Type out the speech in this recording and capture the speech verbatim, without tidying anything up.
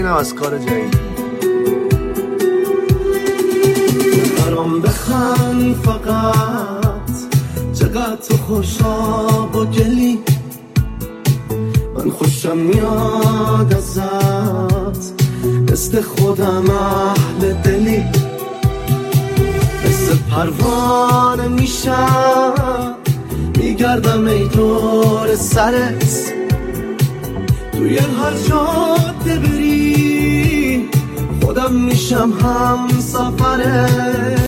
اینم از کار جدید. برام بخند فقط، چقدر تو خوشاب و گلی، من خوشم میاد ازت، مثل خودم اهل دلی، مثل پروانه میشم میگردم ای دور سرت، توی هر جاده بری خودم میشم هم سفرت.